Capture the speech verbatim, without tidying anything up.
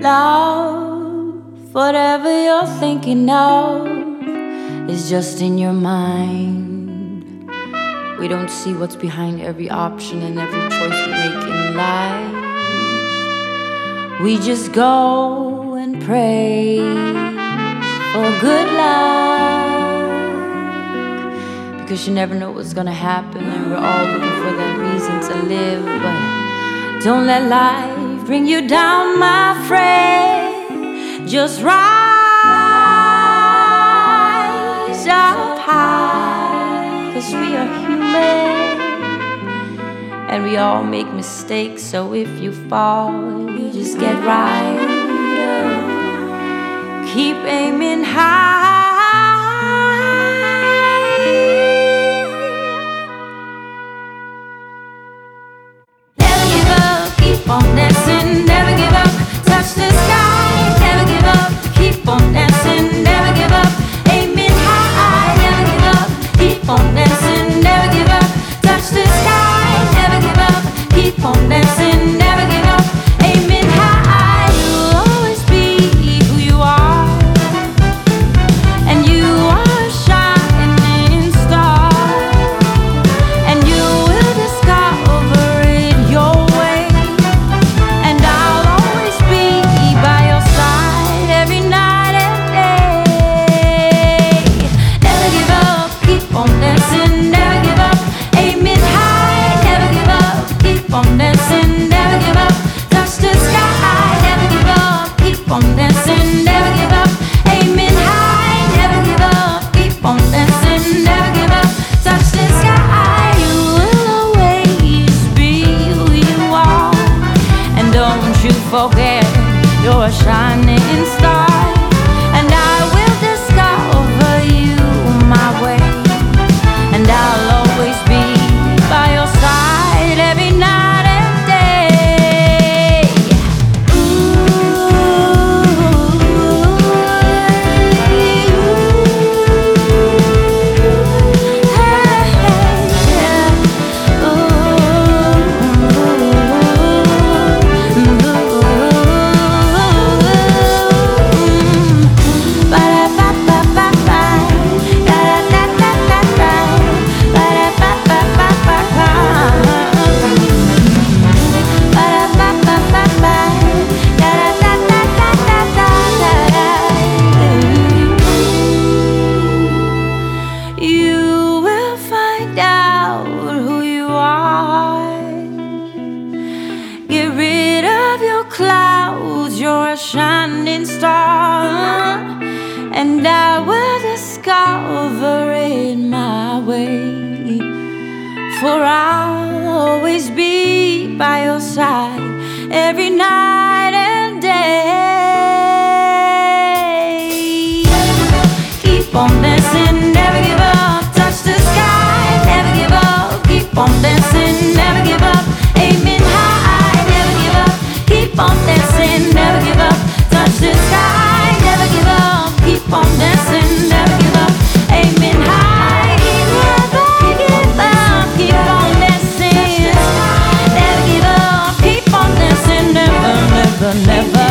Love, whatever you're thinking of is just in your mind. We don't see what's behind every option and every choice we make in life. We just go and pray for good luck, because you never know what's gonna happen, and we're all looking for that reason to live. But don't let life bring you down, my friend. Just rise up high, 'cause we are human and we all make mistakes. So if you fall, you just get right up. Keep aiming high. Never give up, keep on dancing. Never give up, touch the sky. Never give up, keep on dancing. Never give up, aiming high. Never give up, keep on dancing. Never give up, touch the sky. Never give up, keep on dancing. Never give up, aiming high. You'll always be who you are, and you are a shining star, and you will discover it your way. And I'll always be by your side every night and day. Never give up, keep on dancing. Never give up, aiming high. Never give up, keep on dancing. Never give up, touch the sky. Never give up, keep on dancing. Never give up, aiming high. Never give up, keep on dancing. Never give up, touch the sky. You will always be who you are, and don't you forget you're a shining star. And I will discover you my way, and I'll always be by your side every night and day. You will find out who you are. Get rid of your clouds, you're a shining star, and I will discover it my way. For I'll always be by your side every night and day. Keep on dancing, never give up, touch the sky. Never give up, keep on dancing. Never give up, aiming high. Never give up, keep on dancing. Never give up, touch the sky. Never give up, keep on dancing. Never give up, aiming high. Never give up, keep on dancing. Never give up, keep on dancing. Never, never, never